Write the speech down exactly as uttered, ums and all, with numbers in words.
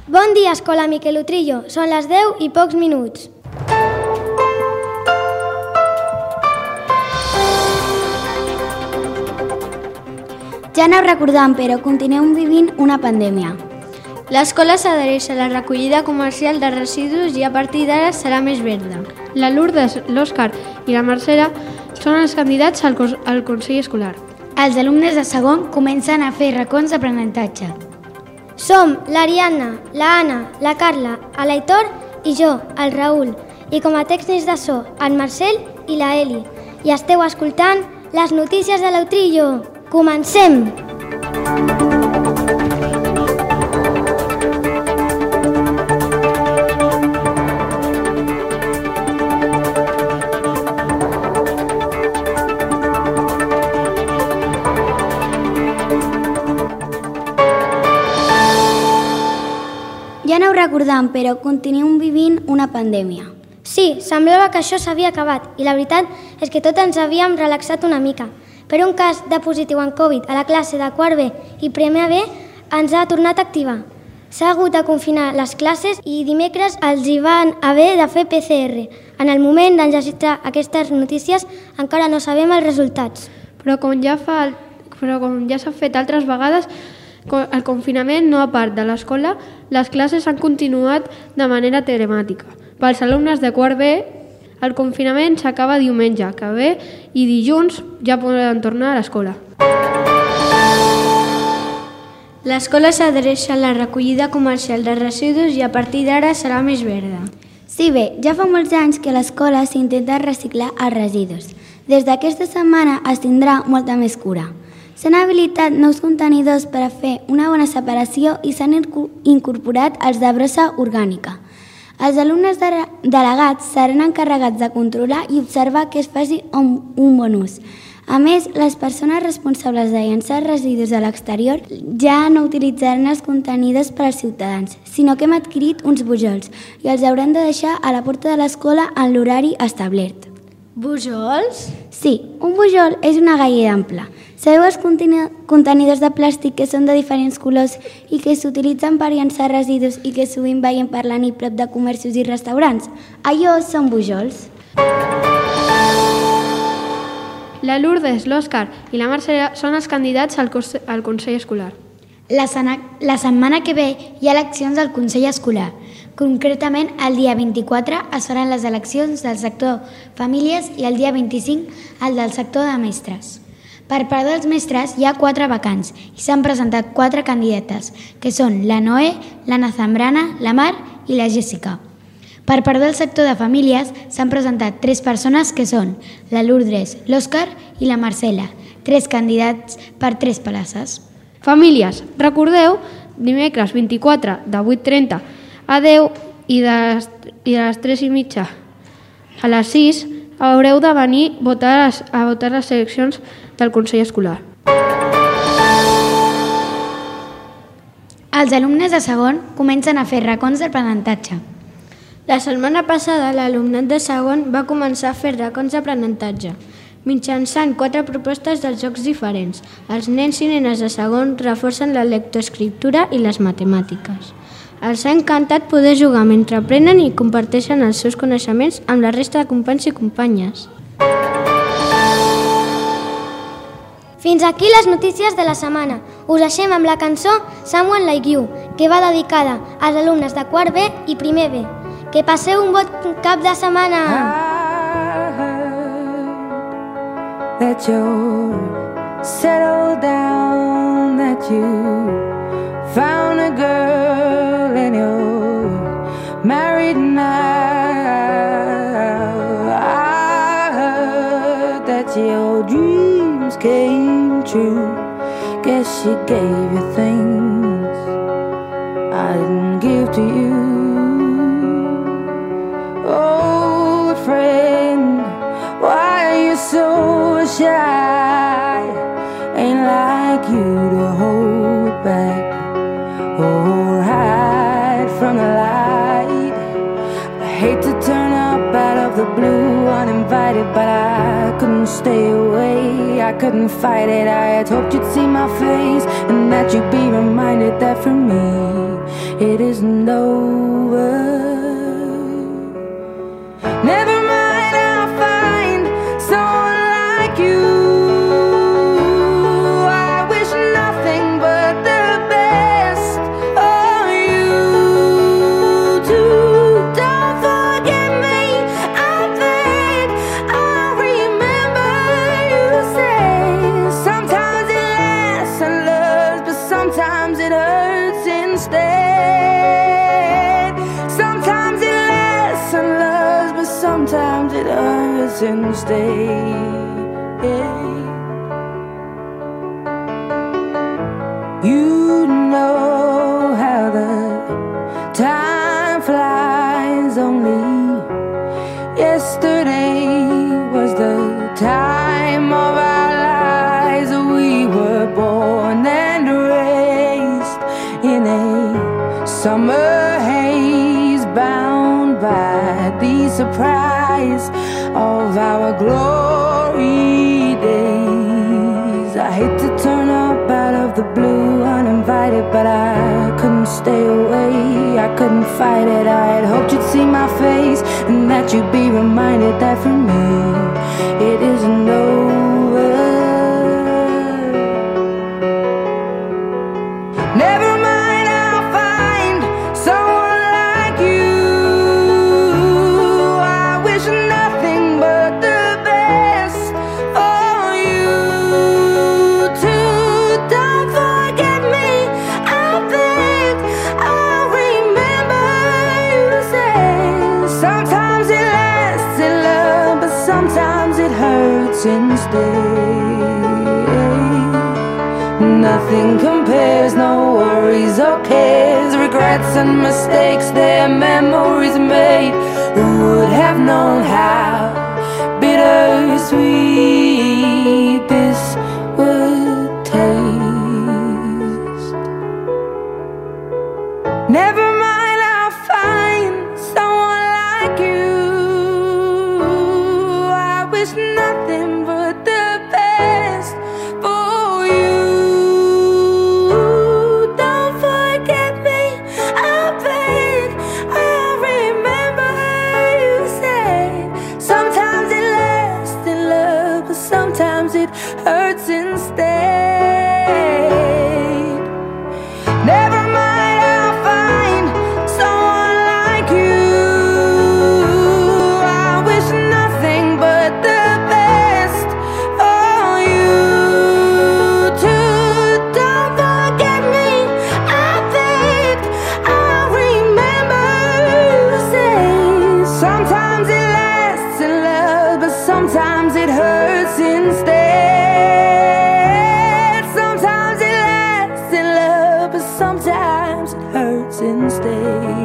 Bon dia, Escola Miquel Utrillo. Són les deu i pocs minuts. Ja aneu recordant, però continuem vivint una pandèmia. L'escola s'adhereix a la recollida comercial de residus i a partir d'ara serà més verda. La Lourdes, l'Òscar i la Marcela són els candidats al, cos- al Consell Escolar. Els alumnes de segon comencen a fer racons d'aprenentatge. Som l'Ariadna, la Anna, la Carla, l'Aitor i jo, el Raül. I com a tècnics de so, el Marcel i la Eli. I esteu escoltant les notícies de l'Utrillo. Comencem! Ja aneu recordant, però continuem vivint una pandèmia. Sí, semblava que això s'havia acabat i la veritat és que tots ens havíem relaxat una mica. Però un cas de positiu en Covid a la classe de quart B i primer B ens ha tornat a activar. S'ha hagut de confinar les classes i dimecres els hi van haver de fer P C R. En el moment d'enregistrar aquestes notícies encara no sabem els resultats. Però com ja fa, però com ja s'ha fet altres vegades, el confinament no a part de l'escola, les classes han continuat de manera telemàtica. Pels alumnes de quart B, el confinament s'acaba diumenge que ve i dilluns ja poden tornar a l'escola. L'escola s'adreça a la recollida comercial de residus i a partir d'ara serà més verda. Sí, bé, ja fa molts anys que a l'escola s'intenta reciclar els residus. Des d'aquesta setmana es tindrà molta més cura. S'han habilitat nous contenidors per a fer una bona separació i s'han incorporat els de brossa orgànica. Els alumnes de delegats seran encarregats de controlar i observar que es faci un, un bon ús. A més, les persones responsables de llançar residus a l'exterior ja no utilitzaran els contenidors per als ciutadans, sinó que hem adquirit uns bujols i els haurem de deixar a la porta de l'escola en l'horari establert. Bujols? Sí, un bujol és una galleda ampla. Sabeu els contenidors de plàstic que són de diferents colors i que s'utilitzen per llançar residus i que sovint veiem per la nit prop de comerços i restaurants? Allò són bujols. La Lourdes, l'Òscar i la Marcela són els candidats al, cos- al Consell Escolar. La, sana, la setmana que ve hi ha eleccions al Consell Escolar. Concretament, el dia vint-i-quatre es faran les eleccions del sector famílies i el dia vint-i-cinc el del sector de mestres. Per part dels mestres hi ha quatre vacants i s'han presentat quatre candidates, que són la Noé, l'Anna Zambrana, la Mar i la Jessica. Per part del sector de famílies s'han presentat tres persones que són la Lourdes, l'Òscar i la Marcela, tres candidats per tres places. Famílies, recordeu, dimecres vint-i-quatre de vuit trenta a deu i de les, i de les tres i mitja a les sis haureu de venir votar a, les, a votar les eleccions del Consell Escolar. Els alumnes de segon comencen a fer racons d'aprenentatge. La setmana passada l'alumnat de segon va començar a fer racons d'aprenentatge mitjançant quatre propostes dels jocs diferents. Els nens i nenes de segon reforcen la lectoescriptura i les matemàtiques. Els ha encantat poder jugar mentre aprenen i comparteixen els seus coneixements amb la resta de companys i companyes. Fins aquí les notícies de la setmana. Us deixem amb la cançó Someone Like You, que va dedicada als alumnes de quart B i primer B. Que passeu un bon cap de setmana! That you're settled down, that you found a girl and you're married now. I heard that your dreams came true. Guess she gave you things I didn't give to you. Oh, friend, why are you so shy? Ain't like you to hold back or hide from the light. I hate to turn up out of the blue uninvited, but I couldn't stay away. I couldn't fight it. I had hoped you'd see my face and that you'd be reminded that for me it isn't over. Never mind, I'll find someone like you. I wish nothing but the best for you too. Don't forget me, I beg. I remember you say sometimes it lasts and loves, but sometimes it hurts instead. Sometimes it lasts and loves, but sometimes it hurts instead. You know how the time flies. Only yesterday was the time of our lives. We were born and raised in a summer haze, bound by the surprise of our glory days. I hate to turn up out of the blue uninvited, but I couldn't stay away, I couldn't fight it. I had hoped you'd see my face and that you'd be reminded that for me it isn't over. Never mind, I'll find someone like you. I wish nothing but the best for you too. Don't forget me, I beg. I remember you say sometimes it lasts in love, but sometimes it hurts instead. Nothing compares, no worries or cares, regrets and mistakes, their memories made. Who would have known how bittersweet this would taste? Never mind, I'll find someone like you. I wish nothing but the best for you. Don't forget me, I beg. I remember you say sometimes it lasts in love, but sometimes it hurts instead. Never mind, I'll find someone like you. I wish nothing but the best for you too. Don't forget me, I beg. I remember you say sometimes it lasts in love, but sometimes it hurts instead. Sometimes it lasts in love, but sometimes it hurts instead.